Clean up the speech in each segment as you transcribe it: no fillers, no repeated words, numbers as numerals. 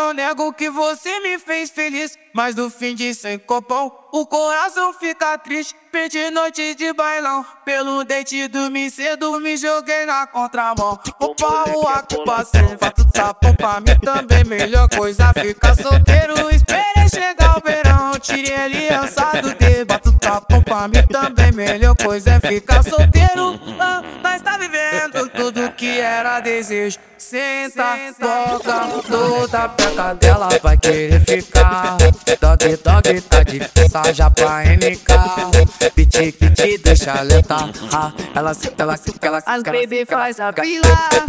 não nego que você me fez feliz, mas no fim de sem copão o coração fica triste. Perdi noite de bailão, pelo dente dormi cedo, me joguei na contramão. O pau, a culpa sem fato tapão pra mim também. Melhor coisa ficar solteiro, esperei chegar o verão. Tirei aliança do dedo, bato tapão pra mim também. Melhor coisa é ficar solteiro. Nós tá vivendo tudo que era desejo. Senta, toca, toda peca dela vai querer ficar. Dog, dog, tá de já pra NK. Piti, piti, deixa letar. Ela senta, ela As baby faz a fila.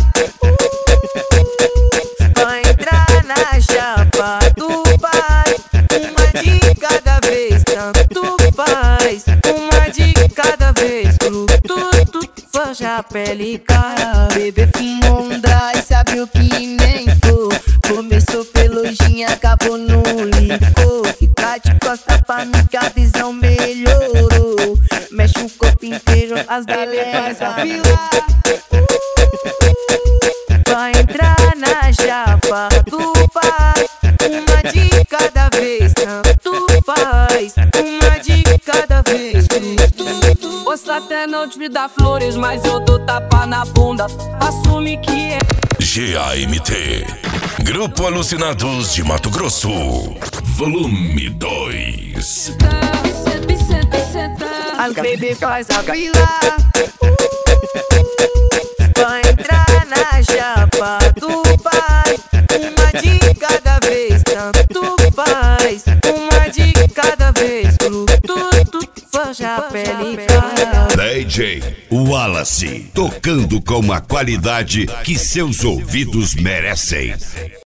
Vai entrar na chapa do pai. Uma de cada vez, tanto faz. Uma de cada vez, tudo foge a pele cara. Bebê fumou um dry, sabe o que nem for. Começou pelo gin, acabou no licor. Fica de costa pra mim que a visão melhorou. Mexe o corpo inteiro, as baby faz a fila. Vai entrar na chapa do pai. Uma de cada vez, tanto faz. Uma de cada vez, Posso até não te dar flores, mas eu dou tapa na bunda. Assume que é GAMT, Grupo Alucinados de Mato Grosso, Volume 2. as baby faz a fila. Vai entrar na chapa do pai. Uma de cada vez, tanto faz. Uma de cada vez, tudo foge a pele cara. DJ Wallace, tocando com a qualidade que seus ouvidos merecem.